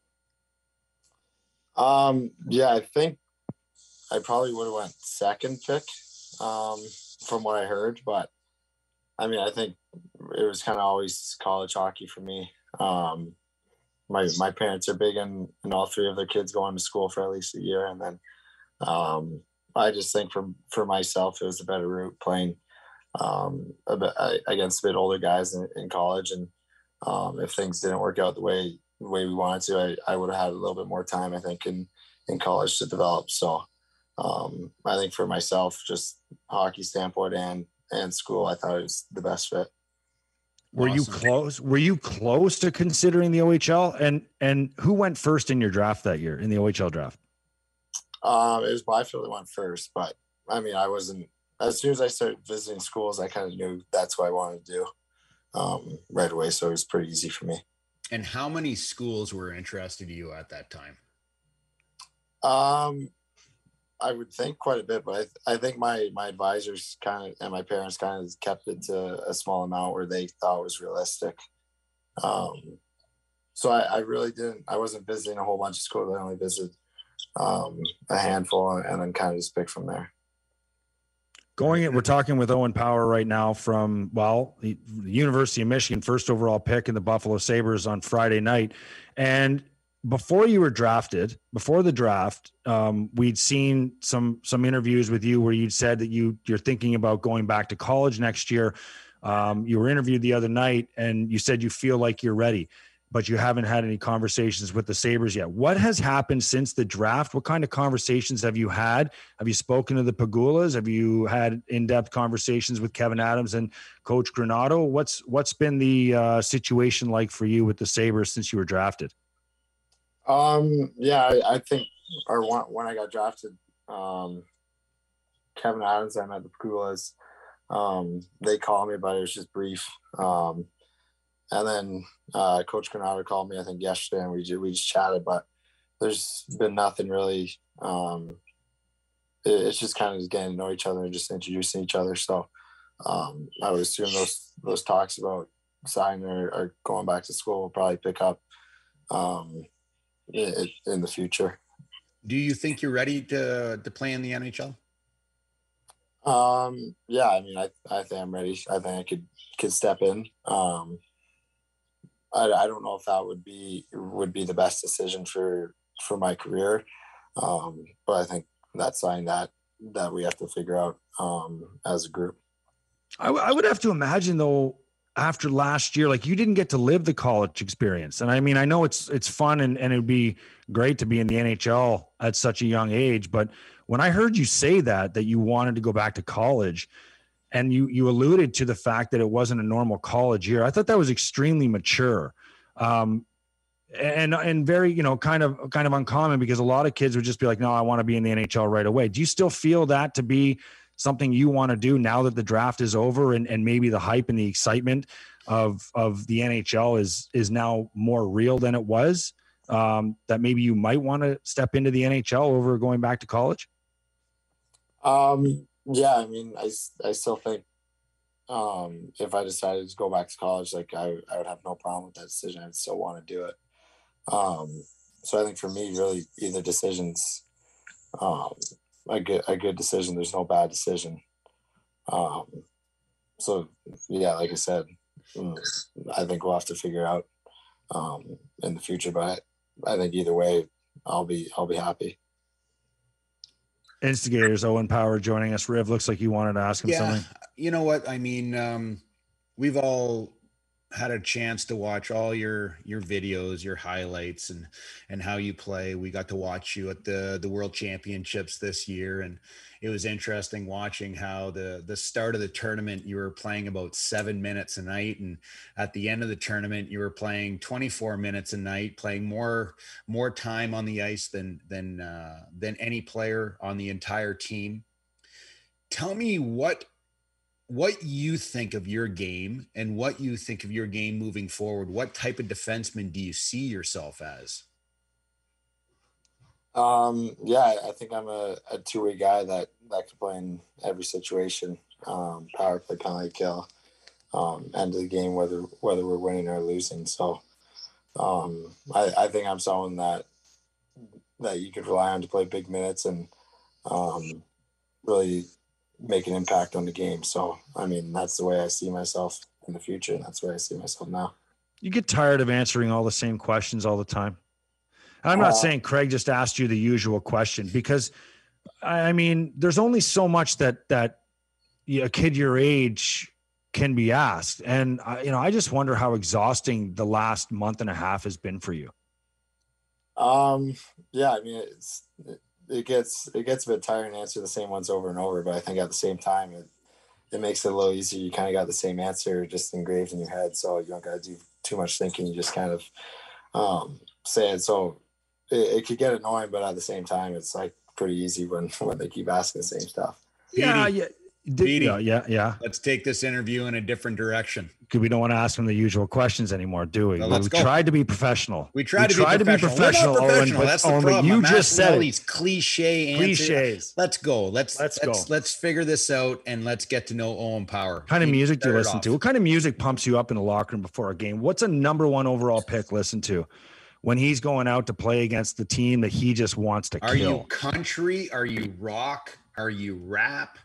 Um, yeah, I think I probably would have went second pick um, from what I heard, but I mean, I think it was kind of always college hockey for me. Um, my my parents are big in, in all three of their kids going to school for at least a year, and then um, I just think for, for myself, it was a better route playing um, a bit, against a bit older guys in, in college. And um, if things didn't work out the way, the way we wanted to, I, I would have had a little bit more time, I think, in, in college to develop. So um, I think for myself, just hockey standpoint and, and school, I thought it was the best fit. Were awesome. you close? Were you close to considering the O H L? And, and who went first in your draft that year, in the O H L draft? Um, it was Byfield that went first, but I mean, I wasn't, as soon as I started visiting schools, I kind of knew that's what I wanted to do um, right away. So it was pretty easy for me. And how many schools were interested in you at that time? Um, I would think quite a bit, but I, th- I think my, my advisors kind of, and my parents kind of kept it to a small amount where they thought was realistic. Um, so I, I really didn't, I wasn't visiting a whole bunch of schools. I only visited um, a handful and then kind of just pick from there. Going in, we're talking with Owen Power right now from, well, the, the University of Michigan, first overall pick in the Buffalo Sabres on Friday night. And before you were drafted, before the draft, um, we'd seen some some interviews with you where you'd said that you you're thinking about going back to college next year. Um, you were interviewed the other night, and you said you feel like you're ready, but you haven't had any conversations with the Sabres yet. What has happened since the draft? What kind of conversations have you had? Have you spoken to the Pagulas? Have you had in-depth conversations with Kevin Adams and Coach Granato? What's what's been the uh, situation like for you with the Sabres since you were drafted? Um, yeah, I, I think, or when, when I got drafted, um, Kevin Adams, I met the Pagulas. Um, they called me, but it was just brief. Um, and then uh, Coach Granato called me, I think, yesterday, and we just, we just chatted, but there's been nothing really. Um, it, it's just kind of getting to know each other and just introducing each other. So um, I would assume those those talks about signing or, or going back to school will probably pick up um, in, in the future. Do you think you're ready to to play in the N H L? Um, yeah, I mean, I, I think I'm ready. I think I could, could step in. Um, I, I don't know if that would be, would be the best decision for, for my career. Um, but I think that's something that, that we have to figure out, um, as a group. I, I would have to imagine though, after last year, like you didn't get to live the college experience. And I mean, I know it's, it's fun and, and it'd be great to be in the N H L at such a young age, but when I heard you say that, that you wanted to go back to college and you, you alluded to the fact that it wasn't a normal college year, I thought that was extremely mature. Um, and, and very, you know, kind of, kind of uncommon because a lot of kids would just be like, no, I want to be in the N H L right away. Do you still feel that to be something you want to do now that the draft is over and, and maybe the hype and the excitement of, of the N H L is, is now more real than it was, um, that maybe you might want to step into the N H L over going back to college? Um, yeah, I mean, I, I still think, um, if I decided to go back to college, like I, I would have no problem with that decision. I'd still want to do it. Um, so I think for me, really either decisions, um, a good, a good decision. There's no bad decision. Um, so yeah, like I said, I think we'll have to figure out, um, in the future, but I, I think either way, I'll be, I'll be happy. Instigators, Owen Power joining us. Riv, looks like you wanted to ask him yeah, something. You know what? I mean, um, we've all had a chance to watch all your, your videos, your highlights and, and how you play. We got to watch you at the, the World Championships this year. And it was interesting watching how the, the start of the tournament, you were playing about seven minutes a night. And at the end of the tournament, you were playing twenty-four minutes a night, playing more, more time on the ice than, than, uh, than any player on the entire team. Tell me what, what you think of your game and what you think of your game moving forward. What type of defenseman do you see yourself as? Um, yeah, I think I'm a, a two-way guy that, that can play in every situation. Um, power play, penalty kill, um, end of the game, whether, whether we're winning or losing. So, um, I, I think I'm someone that, that you could rely on to play big minutes and, um, really make an impact on the game. So, I mean, that's the way I see myself in the future. And that's the way I see myself now. You get tired of answering all the same questions all the time. I'm not uh, saying Craig just asked you the usual question because I mean, there's only so much that that a kid your age can be asked, and I, you know, I just wonder how exhausting the last month and a half has been for you. Um. Yeah. I mean, it's it, it gets it gets a bit tiring to answer the same ones over and over, but I think at the same time, it it makes it a little easier. You kind of got the same answer just engraved in your head, so you don't got to do too much thinking. You just kind of um, say it. So it, it could get annoying, but at the same time, it's like pretty easy when when they keep asking the same stuff. Yeah, yeah. Petey, yeah, yeah, yeah. Let's take this interview in a different direction. Because we don't want to ask them the usual questions anymore, do we? Well, we let's we go. tried to be professional. We tried, we to, tried be to be professional. professional. We're not professional. Owen, but That's the Owen, problem. you I'm just asking said all it. these cliche answers. Cliches. Let's go. Let's let's let's go. let's figure this out and let's get to know Owen Power. What kind of He music do you started listen off. to? What kind of music pumps you up in the locker room before a game? What's a number one overall pick listen to when he's going out to play against the team that he just wants to Are kill? you country? Are you rock? Are you rap?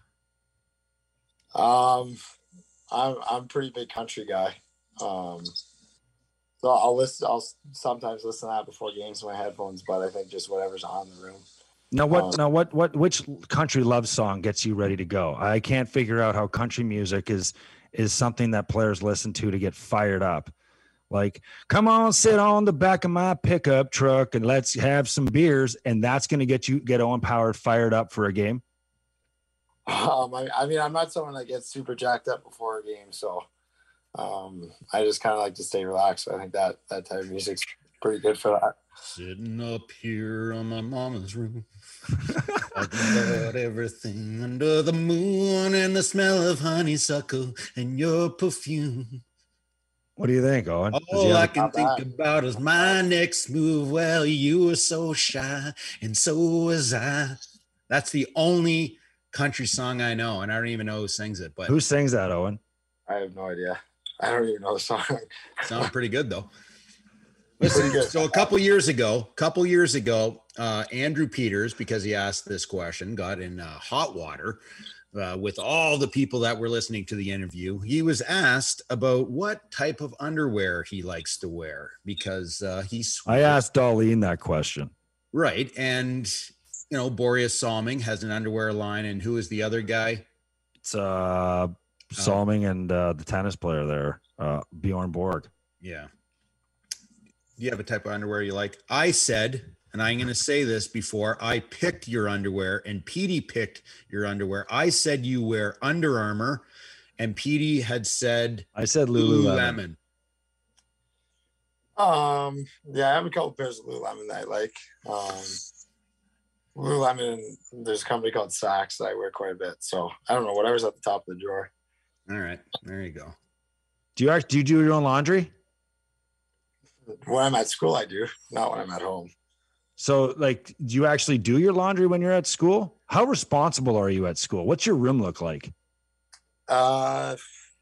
Um, I'm I'm a pretty big country guy. Um, so I'll listen. I'll sometimes listen to that before games with my headphones, but I think just whatever's on in the room. Now what? Um, now what? What? Which country love song gets you ready to go? I can't figure out how country music is is something that players listen to to get fired up. Like, come on, sit on the back of my pickup truck and let's have some beers, and that's going to get you get Owen Power fired up for a game. Um, I, I mean, I'm not someone that gets super jacked up before a game, so um, I just kind of like to stay relaxed. I think that that type of music's pretty good for that. Sitting up here on my mama's roof, talking about everything under the moon and the smell of honeysuckle and your perfume. What do you think, Owen? Does he All have I a- can think about is my next move. Well, you were so shy, and so was I. That's the only country song I know, and I don't even know who sings it. But Who sings that, Owen? I have no idea. I don't even know the song. sounds pretty good though. Listen, so a couple years ago, couple years ago, uh, Andrew Peters, because he asked this question, got in uh, hot water uh, with all the people that were listening to the interview. He was asked about what type of underwear he likes to wear because uh, he's I asked Darlene that question. right, and you know, Boreas Salming has an underwear line, and who is the other guy? It's uh, Salming and uh, the tennis player there, uh, Bjorn Borg. Yeah. Do you have a type of underwear you like? I said, and I'm going to say this before I picked your underwear and Petey picked your underwear. I said you wear Under Armour, and Petey had said I said Lululemon. Um, yeah, I have a couple pairs of Lululemon that I like. Um, Lululemon, there's a company called Saks that I wear quite a bit. So I don't know, whatever's at the top of the drawer. All right, there you go. Do you act, do you do your own laundry? When I'm at school, I do, not when I'm at home. So, like, do you actually do your laundry when you're at school? How responsible are you at school? What's your room look like? Uh,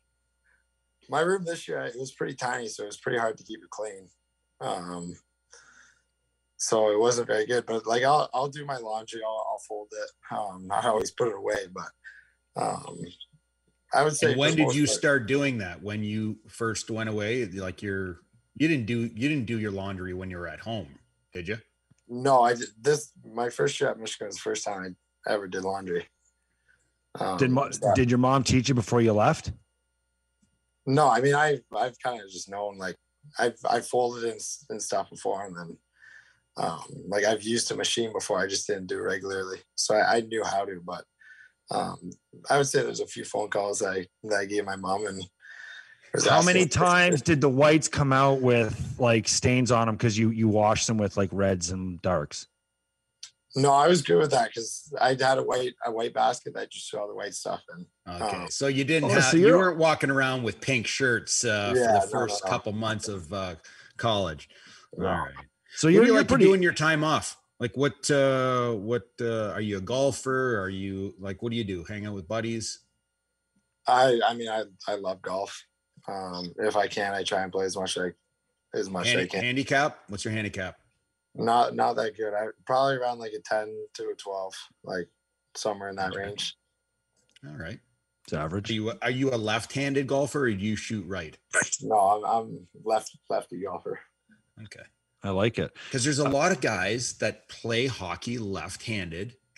my room this year, it was pretty tiny, so it was pretty hard to keep it clean. Um, so it wasn't very good, but like, I'll, I'll do my laundry. I'll, I'll fold it. Um, not always put it away, but, um, I would say. And when for did most you part- start doing that? When you first went away? Like you're, you didn't do, you didn't do your laundry when you were at home, did you? No, I did this, my first year at Michigan was the first time I ever did laundry. Um, Did mo- yeah. did your mom teach you before you left? No, I mean, I, I've kind of just known, like, I've, I've folded and, and stuff before, and then, um, like, I've used a machine before. I just didn't do it regularly. So I, I knew how to, but, um, I would say there's a few phone calls that I, that I gave my mom. And was How asking many if- times did the whites come out with like stains on them because you you washed them with like reds and darks? No, I was good with that because I had a white, a white basket that I just threw all the white stuff in. Okay, Um, so you didn't Oh, have, so you you're- weren't walking around with pink shirts uh, Yeah, for no, the first no, no. couple months of uh, college. No. All right. So What you're, do you you're like pretty. to do in your time off? Like what, uh, what, uh, are you a golfer? Are you like, what do you do? Hang out with buddies? I, I mean, I, I love golf. Um, if I can, I try and play as much as I, as much as I Handi- can. handicap? What's your handicap? Not not that good. I probably around like a ten to a twelve, like somewhere in that range. All right. It's average. Are you, are you a left-handed golfer or do you shoot right? No, I'm I'm left lefty golfer. Okay. I like it. Because there's a lot of guys that play hockey left-handed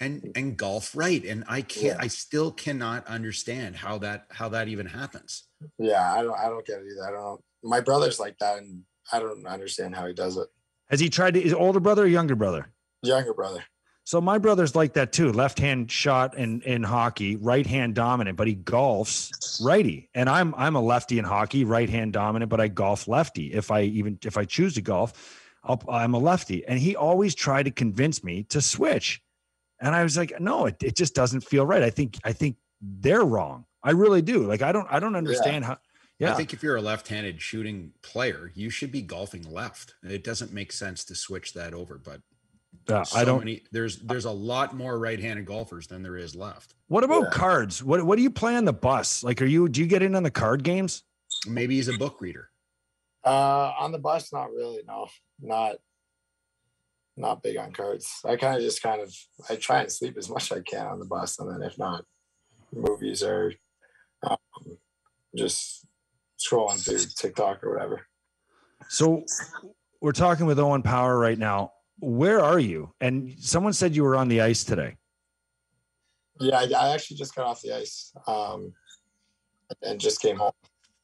and and golf right. And I can't. Yeah. I still cannot understand how that how that even happens. Yeah, I don't. I don't get it either. I don't know. My brother's like that, and I don't understand how he does it. Has he tried to? Is older brother or younger brother? Younger brother. So my brother's like that too. Left hand shot in, in hockey, right hand dominant, but he golfs righty. And I'm I'm a lefty in hockey, right hand dominant, but I golf lefty. If I even if I choose to golf, I'll, I'm a lefty. And he always tried to convince me to switch. And I was like, no, it, it just doesn't feel right. I think I think they're wrong. I really do. Like I don't I don't understand Yeah. how. Yeah, I think if you're a left-handed shooting player, you should be golfing left. It doesn't make sense to switch that over, but Yeah, so I don't. Many, there's there's a lot more right-handed golfers than there is left. What about cards? What what do you play on the bus? Like, are you do you get in on the card games? Maybe he's a book reader. Uh, on the bus, not really. No, not not big on cards. I kind of just kind of I try and sleep as much as I can on the bus, and then if not, movies or um, just scrolling through TikTok or whatever. So we're talking with Owen Power right now. Where are you? And someone said you were on the ice today. Yeah, I, I actually just got off the ice um, and just came home.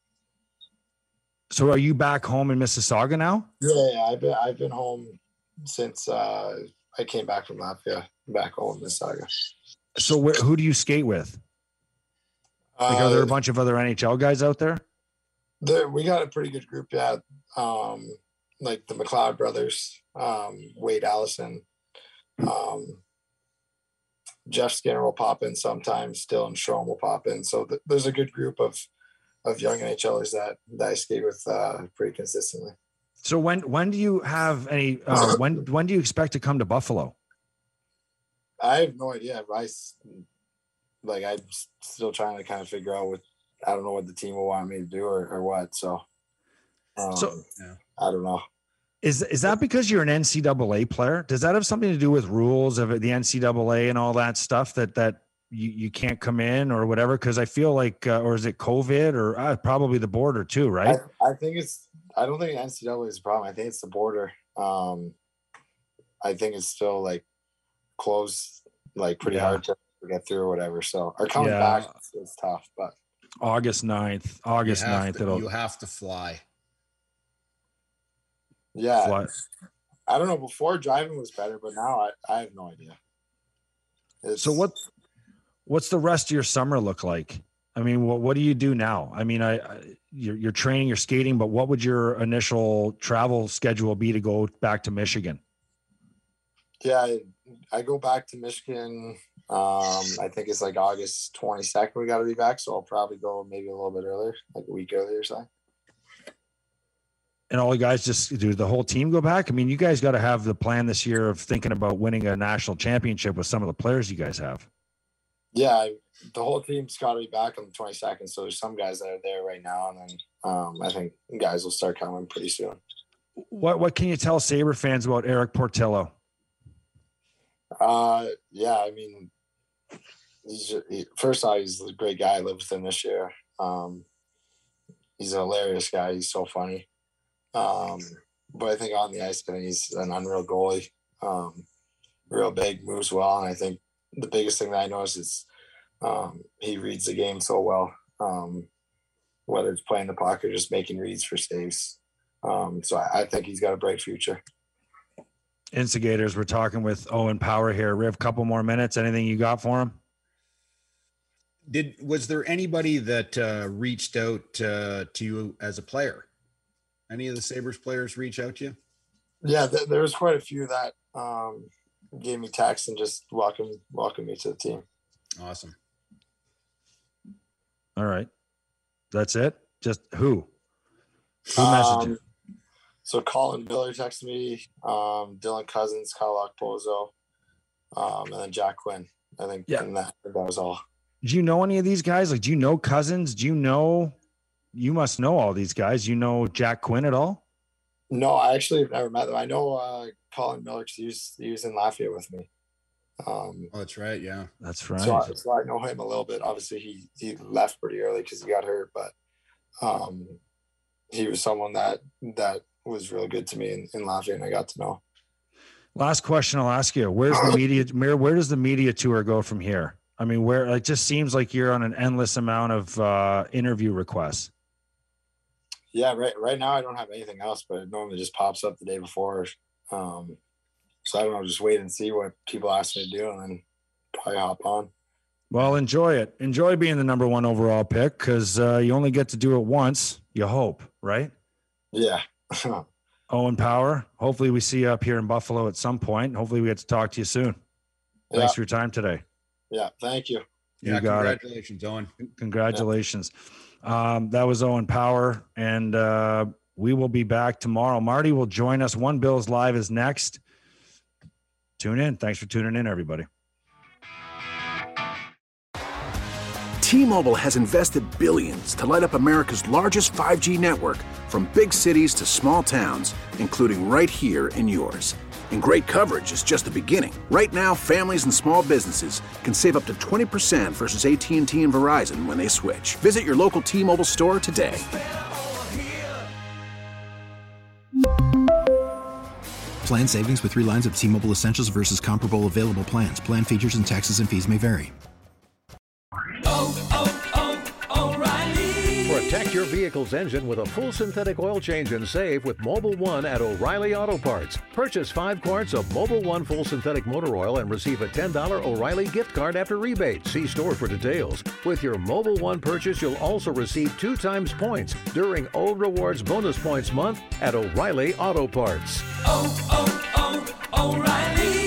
So are you back home in Mississauga now? Yeah, yeah I've been I've been home since uh, I came back from Latvia, back home in Mississauga. So where, who do you skate with? Like, are there a Uh, bunch of other N H L guys out there? There, we got a pretty good group, yeah. Um, like the McLeod brothers, um, Wade Allison, um, Jeff Skinner will pop in sometimes. Dylan Strom will pop in. So th- there's a good group of of young NHLers that that I skate with uh, pretty consistently. So when when do you have any? Uh, when when do you expect to come to Buffalo? I have no idea. I s- like I'm s- still trying to kind of figure out what I don't know what the team will want me to do or, or what. So, um, So- yeah, I don't know. Is is that because you're an N C double A player? Does that have something to do with rules of the N C double A and all that stuff that that you, you can't come in or whatever? Because I feel like, uh, or is it COVID or uh, probably the border too, right? I, I think it's. I don't think N C double A is a problem. I think it's the border. Um, I think it's still like closed, like pretty Yeah. hard to get through or whatever. So, or coming Yeah. back, it's, it's tough. But August ninth, August You have ninth. to- It'll you have to fly. yeah, fly. I don't know. Before driving was better, but now I, I have no idea. It's, So what what's the rest of your summer look like? I mean, what what do you do now? I mean, I, I you're you're training, you're skating, but what would your initial travel schedule be to go back to Michigan? Yeah, I, I go back to Michigan. Um, I think it's like August twenty-second. We got to be back, so I'll probably go maybe a little bit earlier, like a week earlier or something. And all you guys just do the whole team go back? I mean, you guys got to have the plan this year of thinking about winning a national championship with some of the players you guys have. Yeah, I, the whole team's got to be back on the twenty-second. So there's some guys that are there right now, and then um, I think guys will start coming pretty soon. What what can you tell Sabre fans about Eric Portillo? Uh, yeah, I mean, he's he, first off, he's a great guy. I lived with him this year. Um, he's a hilarious guy. He's so funny. Um, but I think on the ice, I think he's an unreal goalie. Um, real big, moves well, and I think the biggest thing that I noticed is um, he reads the game so well. Um, whether it's playing the puck or just making reads for saves. Um, so I, I think he's got a bright future. Instigators, we're talking with Owen Power here. We have a couple more minutes. Anything you got for him? Did was there anybody that uh, reached out uh, to you as a player? Any of the Sabres players reach out to you? Yeah, th- there was quite a few that um, gave me texts and just welcome welcome me to the team. Awesome. All right. That's it? Just who? Who messaged you? Um, so Colin Miller texted me, um, Dylan Cousins, Kyle Okposo, um, and then Jack Quinn. I think Yeah. and that, that was all. Do you know any of these guys? Like, do you know Cousins? Do you know, you must know all these guys. You know Jack Quinn at all? No, I actually have never met them. I know uh, Colin Miller because he was, he was in Lafayette with me. Um, Oh, that's right. Yeah. That's right. so, I, so I know him a little bit. Obviously, he he left pretty early because he got hurt, but um, he was someone that that was really good to me in, in Lafayette, and I got to know. Last question I'll ask you. Where's the media, where does the media tour go from here? I mean, where it just seems like you're on an endless amount of uh, interview requests. Yeah, right. Right now I don't have anything else, but it normally just pops up the day before. Um, so I don't know, just wait and see what people ask me to do, and then probably hop on. Well, enjoy it. Enjoy being the number one overall pick, because uh, you only get to do it once. You hope, right? Yeah. Owen Power. Hopefully we see you up here in Buffalo at some point. Hopefully we get to talk to you soon. Yeah. Thanks for your time today. Yeah, thank you. You yeah, got congratulations, it. Owen. Congratulations. Yeah. Um, that was Owen Power, and uh, we will be back tomorrow. Marty will join us. One Bills Live is next. Tune in. Thanks for tuning in, everybody. T-Mobile has invested billions to light up America's largest five G network, from big cities to small towns, including right here in yours. And great coverage is just the beginning. Right now, families and small businesses can save up to twenty percent versus A T and T and Verizon when they switch. Visit your local T-Mobile store today. Plan savings with three lines of T-Mobile Essentials versus comparable available plans. Plan features and taxes and fees may vary. Protect your vehicle's engine with a full synthetic oil change and save with Mobil one at O'Reilly Auto Parts. Purchase five quarts of Mobil one full synthetic motor oil and receive a ten dollars O'Reilly gift card after rebate. See store for details. With your Mobil one purchase, you'll also receive two times points during O Rewards Bonus Points Month at O'Reilly Auto Parts. Oh, oh, oh, O'Reilly